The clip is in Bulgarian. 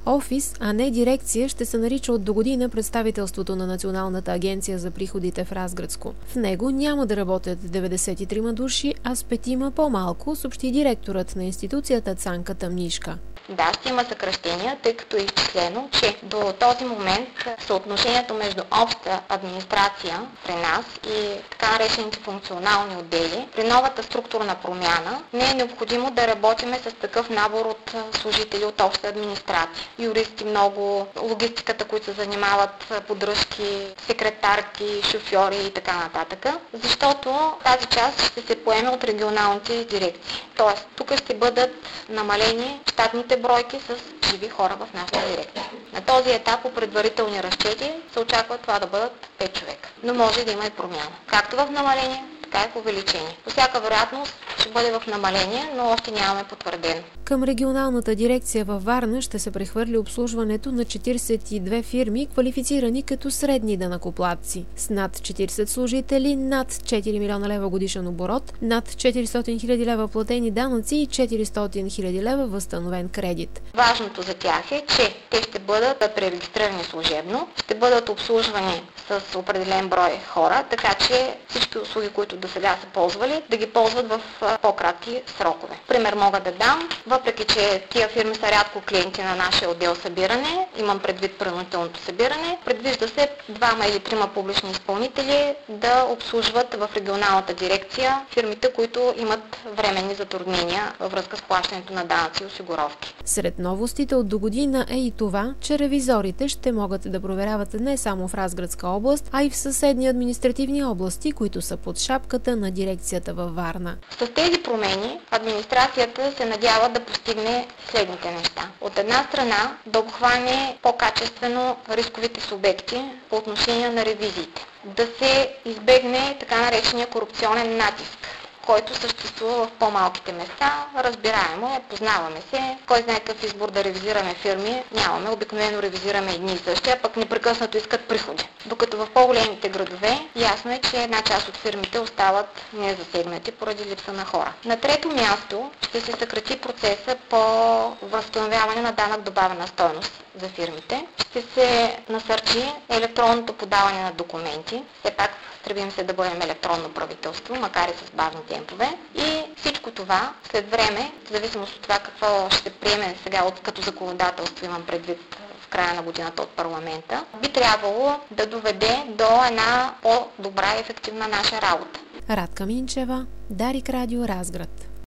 Офис, а не дирекция, ще се нарича от догодина представителството на Националната агенция за приходите в Разградско. В него няма да работят 93 души, а с 5 по-малко, съобщи директорът на институцията Цанка Тъмнишка. Да, ще има съкращения, тъй като е изчислено, че до този момент съотношението между обща администрация при нас и така наречените функционални отдели, при новата структурна промяна не е необходимо да работиме с такъв набор от служители от обща администрация. Юристи много, логистиката, които се занимават, поддръжки, секретарки, шофьори и така нататък, защото тази част ще се поеме от регионалните дирекции. Тоест, тук ще бъдат намалени щатните бройки с живи хора в нашата дирекция. На този етап по предварителни разчети се очаква това да бъдат 5 човека. Но може да има и промяна. Както в намаление, така и в увеличение. По всяка вероятност ще бъде в намаление, но още нямаме потвърдено. Към регионалната дирекция във Варна ще се прехвърли обслужването на 42 фирми, квалифицирани като средни данъкоплатци, с над 40 служители, над 4 милиона лева годишен оборот, над 400 хиляди лева платени данъци и 400 хиляди лева възстановен кредит. Важното за тях е, че те ще бъдат пререгистрирани служебно, ще бъдат обслужвани с определен брой хора, така че всички услуги, които до сега са ползвали, да ги ползват в по-кратки срокове. Пример мога да дам, въпреки че тия фирми са рядко клиенти на нашия отдел събиране, имам предвид принудителното събиране, предвижда се 2 или 3 публични изпълнители да обслужват в регионалната дирекция фирмите, които имат временни затруднения във връзка с плащането на данъци и осигуровки. Сред новостите от догодина е и това, че ревизорите ще могат да проверяват не само в Разградска област, а и в съседни административни области, които са под шапката на дирекцията във Варна. С тези промени администрацията се надява да постигне следните неща. От една страна да обхване по-качествено рисковите субекти по отношение на ревизиите. Да се избегне така наречения корупционен натиск, който съществува в по-малките места. Разбираемо е, познаваме се, кой знае какъв избор да ревизираме фирми, нямаме, обикновено ревизираме едни и същи, а пък непрекъснато искат приходи. Докато в по-големите градове ясно е, че една част от фирмите остават незасегнати поради липса на хора. На трето място ще се съкрати процеса по възстановяване на данък добавена стойност за фирмите. Ще се насърчи електронното подаване на документи. Все пак стремим се да бъдем електронно правителство, макар и с бавни темпове. И всичко това след време, в зависимост от това какво ще приеме сега като законодателство, имам предвид в края на годината от парламента, би трябвало да доведе до една по-добра и ефективна наша работа. Радка Минчева, Дарик Радио, Разград.